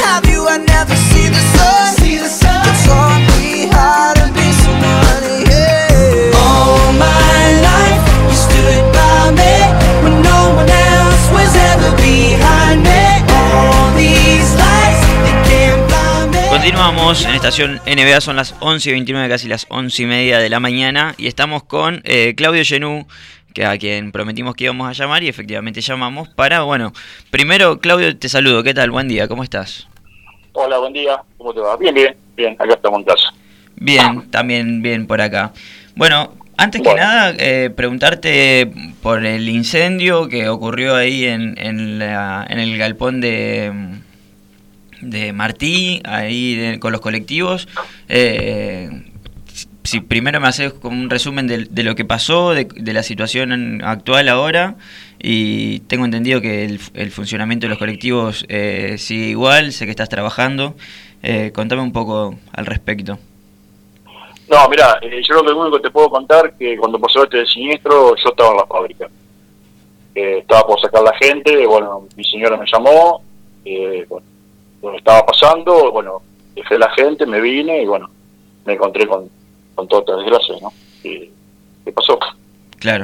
without you I'd never see the sun. You taught me how to be someone, yeah. All my life you stood by me when no one else was ever behind me. All these lights they can't blind me. Continuamos en estación NBA, son las 11:29, casi las 11:30 de la mañana, y estamos con Claudio Genú, que a quien prometimos que íbamos a llamar, y efectivamente llamamos para, bueno, primero, Claudio, te saludo, ¿qué tal? Buen día, ¿cómo estás? Hola, buen día, ¿cómo te va? Bien, acá estamos en casa. Bien, también bien por acá. Bueno, antes que nada, preguntarte por el incendio que ocurrió ahí en el galpón de Martí, ahí con los colectivos. Si primero me haces como un resumen de lo que pasó, de la situación actual ahora, y tengo entendido que el funcionamiento de los colectivos sigue igual, sé que estás trabajando. Contame un poco al respecto. No, mira, yo lo único que te puedo contar que cuando pasó este siniestro yo estaba en la fábrica. Estaba por sacar la gente, bueno, mi señora me llamó, bueno, lo que estaba pasando, bueno, dejé la gente, me vine y bueno, me encontré con toda esta desgracia, ¿no? ¿Qué pasó? Claro.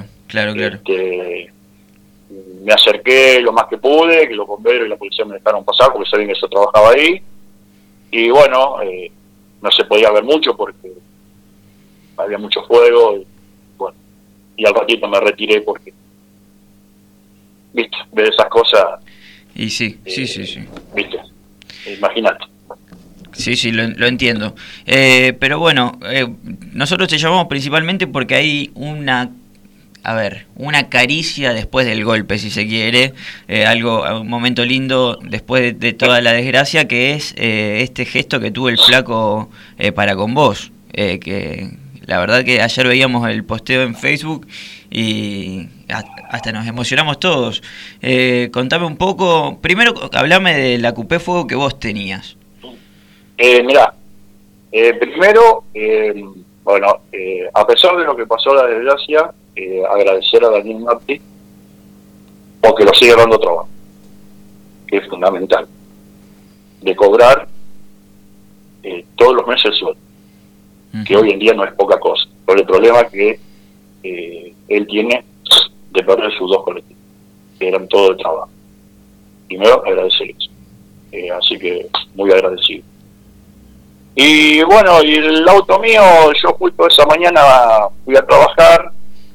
Me acerqué lo más que pude, que los bomberos y la policía me dejaron pasar porque sabían que yo trabajaba ahí, y bueno, no se podía ver mucho porque había mucho fuego, y bueno, y al ratito me retiré porque, viste, ver esas cosas. Y sí. Viste, imagínate. Sí, lo entiendo. Pero bueno, nosotros te llamamos principalmente porque hay una caricia después del golpe, si se quiere, un momento lindo después de toda la desgracia, que es este gesto que tuvo el flaco para con vos, que la verdad que ayer veíamos el posteo en Facebook y hasta nos emocionamos todos. Contame un poco, primero hablame de la Coupé Fuego que vos tenías. Mirá, primero, bueno, a pesar de lo que pasó la desgracia, agradecer a Daniel Martí porque lo sigue dando trabajo, que es fundamental, de cobrar todos los meses el sueldo, que hoy en día no es poca cosa, por el problema que él tiene de perder sus dos colectivos, que eran todo el trabajo. Primero, agradecer eso, así que muy agradecido. Y bueno, y el auto mío, yo justo esa mañana fui a trabajar,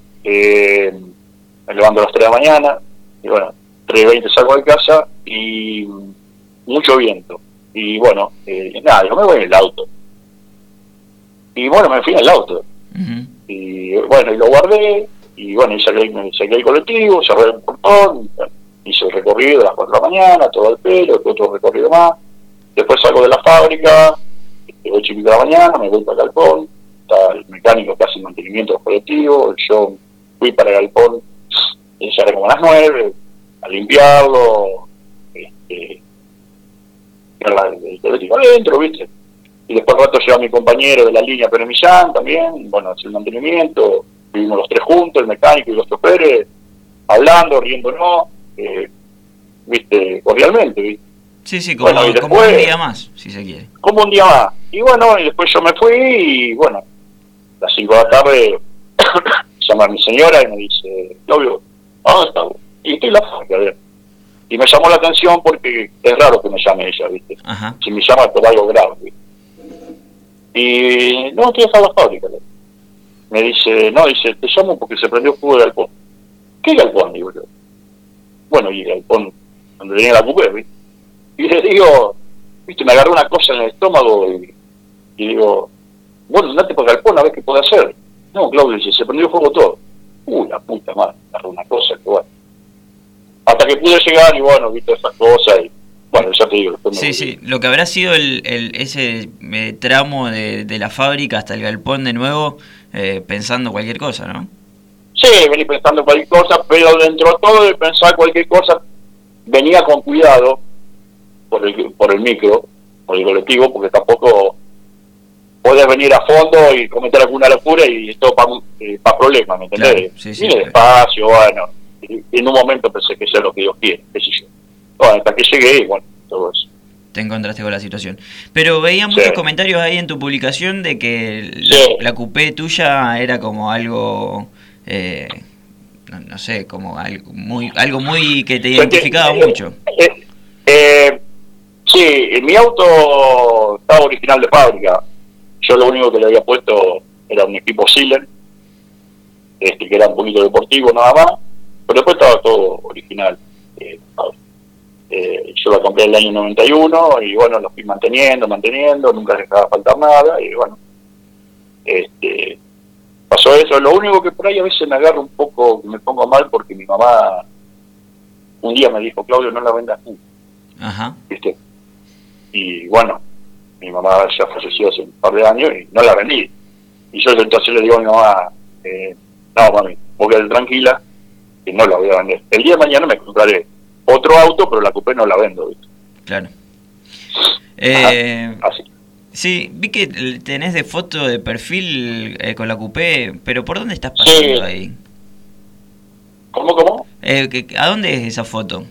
me levanto a las 3 de la mañana, y bueno, 3:20 salgo de casa, y mucho viento, y bueno, nada, yo me voy en el auto, y bueno, me fui en el auto, y bueno, y lo guardé, y bueno, y saqué el colectivo, cerré el portón, hice el recorrido de las 4 de la mañana, todo el pelo, otro recorrido más, después salgo de la fábrica, 8:30 de la mañana, me voy para el galpón, está el mecánico que hace el mantenimiento de los colectivos, yo fui para el galpón, ya era como a las 9, a limpiarlo, el colectivo adentro, ¿viste? Y después al rato lleva a mi compañero de la línea Pérez Millán también, bueno, hace el mantenimiento, vivimos los tres juntos, el mecánico y los choferes, hablando, riéndonos, ¿viste? Cordialmente, ¿viste? Sí, como, bueno, después, como un día más, si se quiere. Como un día más. Y bueno, y después yo me fui y bueno, a las 5 de la tarde llama a mi señora y me dice, Claudio, ¿dónde está? Y estoy en la fábrica, a ver. Y me llamó la atención porque es raro que me llame ella, ¿viste? Ajá. Si me llama por algo grave, ¿viste? Y no, estoy en la fábrica. Me dice, no, dice, te llamo porque se prendió fuego el galpón. ¿Qué galpón? Digo yo. Bueno, y el galpón donde venía la Coupé, ¿viste? Y le digo, viste, me agarró una cosa en el estómago y digo, bueno, andate por el galpón a ver qué puede hacer. No, Claudio, dice, se prendió fuego todo. La puta madre, me agarró una cosa que bueno. Hasta que pude llegar y bueno, viste esas cosas y bueno, ya te digo. Sí, lo que habrá sido ese tramo de la fábrica hasta el galpón de nuevo, pensando cualquier cosa, ¿no? Sí, vení pensando cualquier cosa, pero dentro de todo de pensar cualquier cosa, venía con cuidado, por el micro, por el colectivo, porque tampoco podés venir a fondo y cometer alguna locura y esto para problemas, ¿me entendés? Claro, sí, despacio, bueno, y en un momento pensé que eso es lo que Dios quiere, qué sé yo. Bueno, hasta que llegué y bueno, todo eso. te encontraste con la situación. Pero veía muchos Sí. comentarios ahí en tu publicación de que Sí. la coupé tuya era como algo, no sé, como algo muy que te identificaba mucho. Eh, eh, sí, mi auto estaba original de fábrica. Yo lo único que le había puesto era un equipo Sealer, que era un poquito deportivo nada más, pero después estaba todo original. Yo la compré en el año 91 y bueno, lo fui manteniendo, nunca dejaba faltar nada y bueno, pasó eso. Lo único que por ahí a veces me agarro un poco, me pongo mal porque mi mamá un día me dijo, Claudio, no la vendas tú, Ajá. ¿viste? Y bueno, mi mamá ya falleció hace un par de años y no la vendí. Y yo entonces le digo a mi mamá, no mami, vos quedate tranquila, que no la voy a vender. El día de mañana me compraré otro auto, pero la coupé no la vendo, ¿viste? Claro. Así. Sí, vi que tenés de foto de perfil con la coupé, pero ¿por dónde estás pasando Sí. ahí? ¿Cómo? ¿A dónde es esa foto?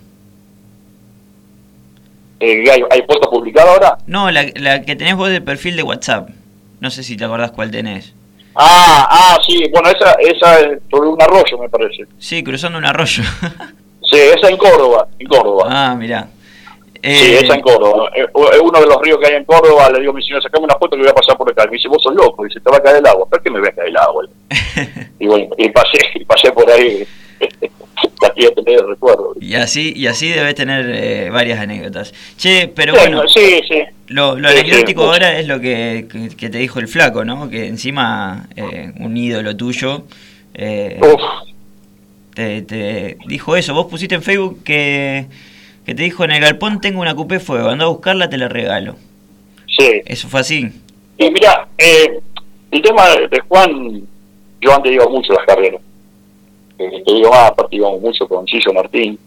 ¿Hay puesto publicado ahora? No, la que tenés vos de perfil de WhatsApp. No sé si te acordás cuál tenés. Sí, bueno, esa es sobre un arroyo, me parece. Sí, cruzando un arroyo. Sí, esa en Córdoba, Ah, mirá. Sí, esa en Córdoba. Es uno de los ríos que hay en Córdoba. Le digo a mi señora, sacame una foto que voy a pasar por acá. Me dice, vos sos loco. Dice, te va a caer el agua. ¿Por qué me va a caer el agua? Y bueno, y pasé por ahí. Aquí a tener el recuerdo. Y así debes tener varias anécdotas. Che, pero Sí, bueno, sí, sí. lo Sí, anecdótico sí. ahora es lo que te dijo el flaco, ¿no? Que encima un ídolo tuyo Uf, te dijo eso. Vos pusiste en Facebook que te dijo, en el galpón tengo una coupé fuego, anda a buscarla, te la regalo. sí. Eso fue así. Y mira, el tema de Juan, yo antes iba mucho a las carreras. Te digo más, aparte íbamos mucho con Gillo Martín.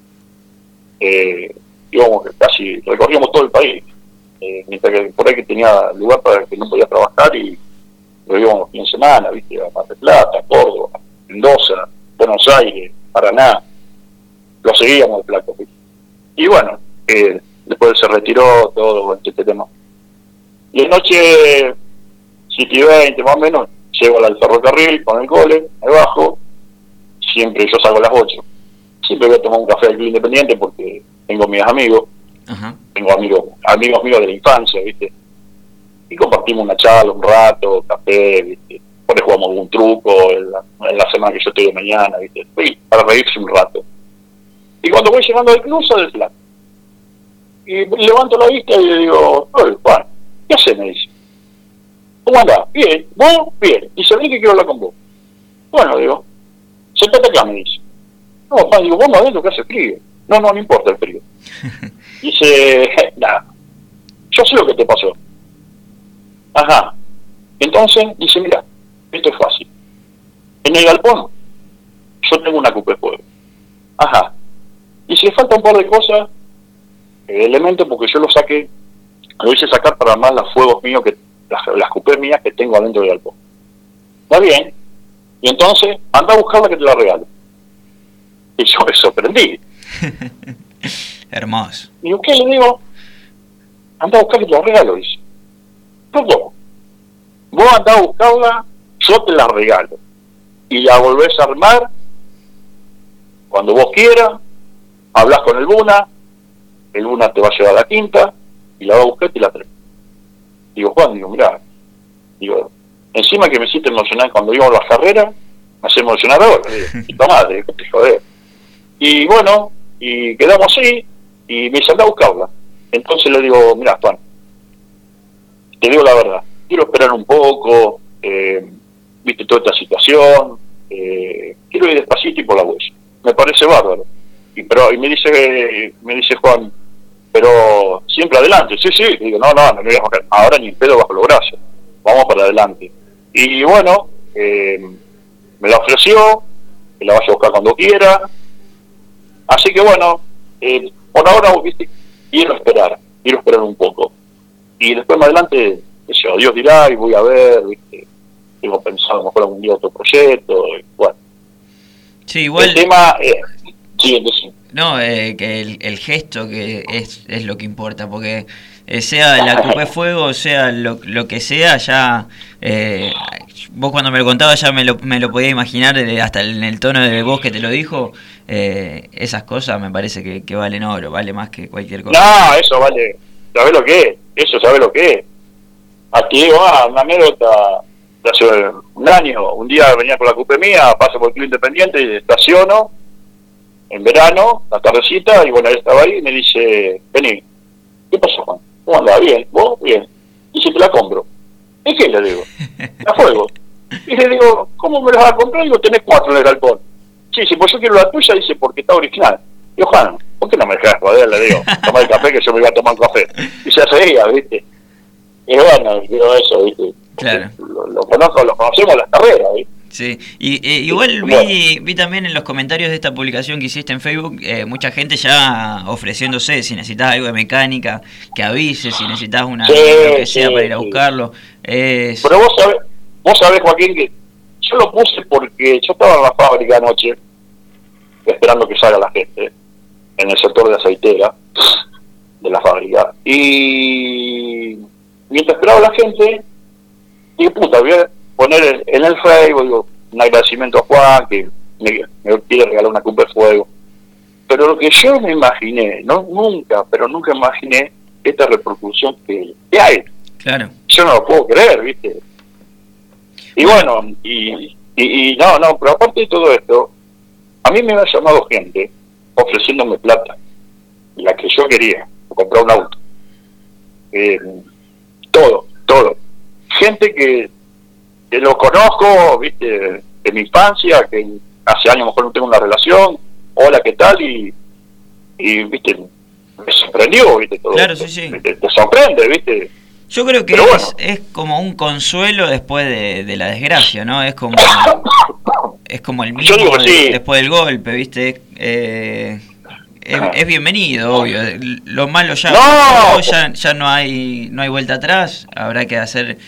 Íbamos casi, recorríamos todo el país. Mientras que por ahí que tenía lugar para que no podía trabajar y lo íbamos fin de semana, ¿viste? A Mar del Plata, Córdoba, Mendoza, Buenos Aires, Paraná. Lo seguíamos el flaco, ¿viste? Y bueno, después se retiró todo este tema. Y en noche 7:20 más o menos, llego al ferrocarril con el cole, me bajo, siempre yo salgo a las 8. Siempre voy a tomar un café al Club Independiente porque tengo mis amigos, Ajá. tengo amigos míos de la infancia, ¿viste? Y compartimos una charla, un rato, café, ¿viste? Por ahí jugamos algún truco en la semana que yo estoy de mañana, ¿viste? Y para reírse un rato. Y cuando voy llegando al club, sale el plan. Y levanto la vista y le digo, oye, Juan, ¿qué haces? Me dice. ¿Cómo andás? Bien. ¿Vos? Bien. Dice, vení que quiero hablar con vos. Bueno, digo, sentate acá, me dice. No, Juan, digo, vos no adentro que hace frío. No importa el frío. Dice, nada, yo sé lo que te pasó. Ajá. Entonces, dice, mira, esto es fácil. En el galpón, yo tengo una coupé fuego. Ajá. Y si le falta un par de cosas, elementos, porque yo lo hice sacar para armar los fuegos míos, las coupés mías que tengo adentro del galpón. Está bien. Y entonces, anda a buscarla que te la regalo. Y yo me sorprendí. Hermoso. Digo, ¿qué le digo? Anda a buscar que te la regalo, dice. ¿Cómo? Vos andá a buscarla, yo te la regalo. Y la volvés a armar cuando vos quieras, hablas con el Buna te va a llevar a la quinta, y la va a buscar y te la trae. Digo, Juan, mirá, encima que me hiciste emocionar cuando íbamos a las carreras, me hace emocionar ahora, y tomate, te joder. Y bueno, y quedamos así, y me dice, anda a buscarla. Entonces le digo, mirá, Juan, te digo la verdad, quiero esperar un poco, viste toda esta situación, quiero ir despacito y por la huella. Me parece bárbaro. Y me dice Juan, pero siempre adelante. Sí, y digo, no me voy a bajar. Ahora ni en pedo bajo los brazos. Vamos para adelante. Y bueno, me la ofreció, que la vaya a buscar cuando quiera. Así que bueno, por ahora, viste, quiero esperar un poco. Y después más adelante, Dios dirá y voy a ver, viste, tengo pensado a lo mejor algún día otro proyecto, y bueno. Sí, igual. El tema, sí, entonces, No, que el gesto que es lo que importa, porque sea la Coupé Fuego, sea lo que sea, ya vos cuando me lo contabas ya me lo podía imaginar, hasta en el tono de voz que te lo dijo. Esas cosas me parece que valen oro, vale más que cualquier cosa. No, eso vale, ¿sabés lo que es? Eso, ¿sabés lo que es? Aquí digo, una anécdota de hace un año. Un día venía con la Coupé mía, paso por el Club Independiente y estaciono en verano, la tardecita, y bueno, él estaba ahí y me dice, vení, ¿qué pasó, Juan? ¿Cómo andaba? Bien, ¿vos? Bien. Dice, te la compro. ¿Y qué? Le digo, la Fuego. Y le digo, ¿cómo me la vas a comprar? Digo, tenés 4 en el galpón. Sí, pues yo quiero la tuya, dice, porque está original. Digo, Juan, ¿por qué no me dejas joder? Le digo, toma el café, que yo me iba a tomar un café. Y se reía, ¿viste? Y bueno, digo eso, ¿viste? Claro. Lo conocemos las carreras, ¿viste? Sí, igual vi también en los comentarios de esta publicación que hiciste en Facebook, mucha gente ya ofreciéndose, si necesitas algo de mecánica, que avises, si necesitas lo que sea para ir a buscarlo. Pero vos sabés, Joaquín, que yo lo puse porque yo estaba en la fábrica anoche, esperando que salga la gente, en el sector de aceitera de la fábrica, y mientras esperaba la gente, dije, puta, voy a poner en el Facebook, digo, un agradecimiento a Juan, que me quiere regalar una Coupé Fuego. Pero lo que yo me imaginé, nunca imaginé esta repercusión que hay. Claro. Yo no lo puedo creer, ¿viste? Y bueno, no, pero aparte de todo esto, a mí me ha llamado gente ofreciéndome plata, la que yo quería, para comprar un auto. Todo. Gente que lo conozco, ¿viste? De mi infancia, que hace años mejor no tengo una relación, hola, ¿qué tal? Y ¿viste? Me sorprendió, ¿viste? Todo claro, esto. sí. Te sorprende, ¿viste? Yo creo que bueno, es como un consuelo después de la desgracia, ¿no? Es como el mismo sí. Después del golpe, ¿viste? Es bienvenido, obvio. Lo malo ya no hay vuelta atrás. Habrá que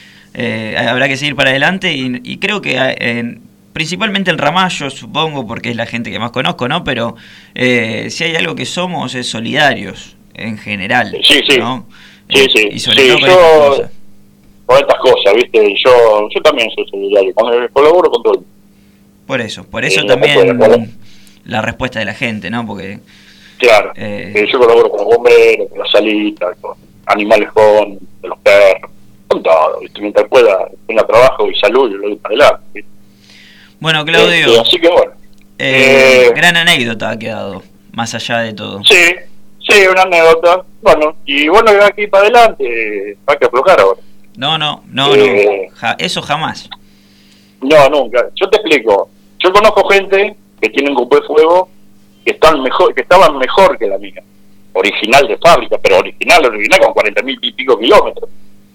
seguir para adelante y creo que principalmente en Ramallo, supongo, porque es la gente que más conozco, ¿no? Pero si hay algo que somos es solidarios en general, sí. ¿no? Sí. Y sobre todo con estas cosas, ¿viste? Y yo también soy solidario, colaboro con todo. Por eso también la respuesta de la gente, ¿no? Porque claro, yo colaboro con los bomberos, con la salita, con animales con los perros, con todo, ¿viste? Mientras tenga trabajo y salud, yo lo doy para adelante, ¿viste? Bueno, Claudio, así que bueno. gran anécdota ha quedado, más allá de todo. Sí, una anécdota. Bueno, y bueno, de aquí para adelante hay que aflojar ahora. No, eso jamás. No, nunca. Yo te explico. Yo conozco gente que tienen Coupé Fuego que estaban mejor que la mía. Original de fábrica, pero original con 40.000 y pico kilómetros.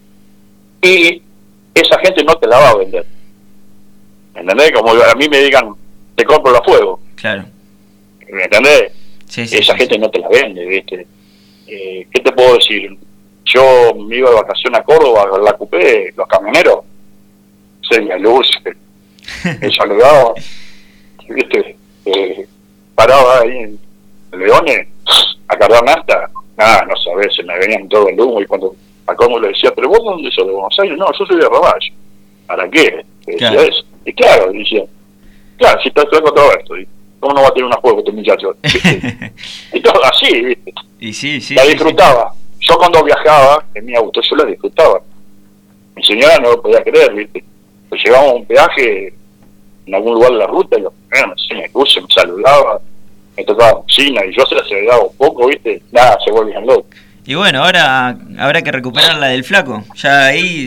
Y esa gente no te la va a vender. ¿Entendés? Como a mí me digan, te compro la Fuego. Claro. ¿Me entendés? Sí, esa gente no te la vende, ¿viste? ¿Qué te puedo decir? Yo me iba de vacaciones a Córdoba, a la Coupé, los camioneros, seña luz, me saludaban, ¿viste? Paraba ahí en Leones, a cargar nafta, no sabés, se me venían todo el humo, y cuando a Córdoba le decía, ¿pero vos dónde sos, de Buenos Aires? No, yo soy de Ramallo. ¿Para qué? Claro. Eso. Y claro, decía, claro, si estás con todo esto, ¿cómo no va a tener una Fuego este muchacho? Y todo así, ¿viste? Y sí. La disfrutaba. Yo cuando viajaba en mi auto, yo la disfrutaba. Mi señora no lo podía creer, ¿viste? Pues llegábamos a un peaje en algún lugar de la ruta y me saludaba, me tocaba bocina y yo se la aceleraba un poco, ¿viste? Nada, se volvían locos. Y bueno, ahora habrá que recuperar la del Flaco. Ya ahí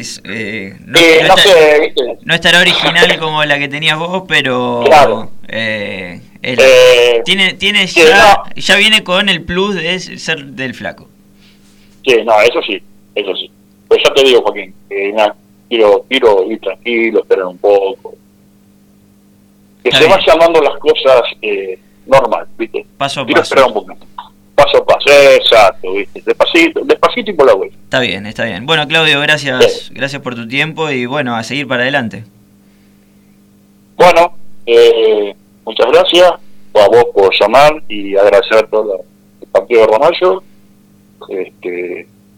no estará original como la que tenías vos, pero claro. tiene ya viene con el plus de ser del Flaco. Sí, no, eso sí. Pues ya te digo, Joaquín, quiero ir tranquilo, esperar un poco. Que Está se bien. vayan dando las cosas normal, ¿viste? Paso a quiero paso. esperar un poquito. Paso a paso, exacto, ¿viste? Despacito y por la vuelta. Está bien. Bueno, Claudio, gracias por tu tiempo y bueno, a seguir para adelante. Bueno, muchas gracias a vos por llamar y agradecer a todo el partido de Ramallo.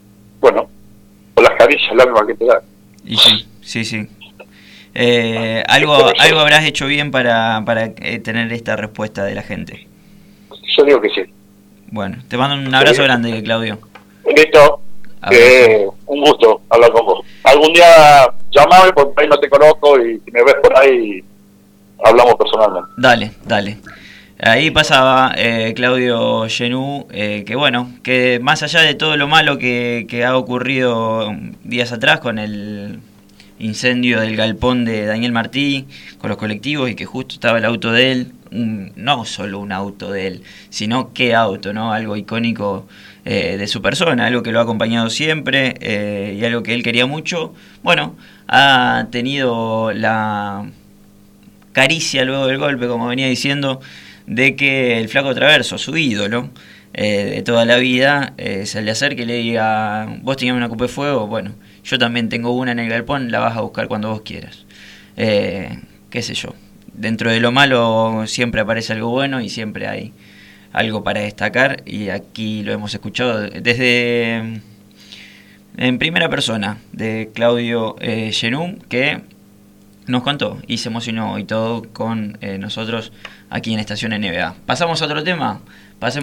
bueno, por las caricias al alma que te da. Y sí, sí, sí. Algo habrás hecho bien para tener esta respuesta de la gente. Yo digo que sí. Bueno, te mando un abrazo grande, Claudio. Listo, un gusto hablar con vos. Algún día llamame porque ahí no te conozco y si me ves por ahí hablamos personalmente. Dale, dale. Ahí pasaba Claudio Genú, que bueno, que más allá de todo lo malo que ha ocurrido días atrás con el incendio del galpón de Daniel Martí, con los colectivos y que justo estaba el auto de él, no solo un auto de él, sino qué auto, ¿no? Algo icónico de su persona, algo que lo ha acompañado siempre y algo que él quería mucho. Bueno, ha tenido la caricia luego del golpe, como venía diciendo, de que el Flaco Traverso, su ídolo de toda la vida, se le acerque y le diga: vos tenías una copa de fuego, bueno, yo también tengo una en el galpón, la vas a buscar cuando vos quieras. Qué sé yo, dentro de lo malo siempre aparece algo bueno y siempre hay algo para destacar, y aquí lo hemos escuchado desde en primera persona de Claudio Genú, que nos contó y se emocionó y todo con nosotros aquí en Estación NBA. ¿Pasamos a otro tema? Pasemos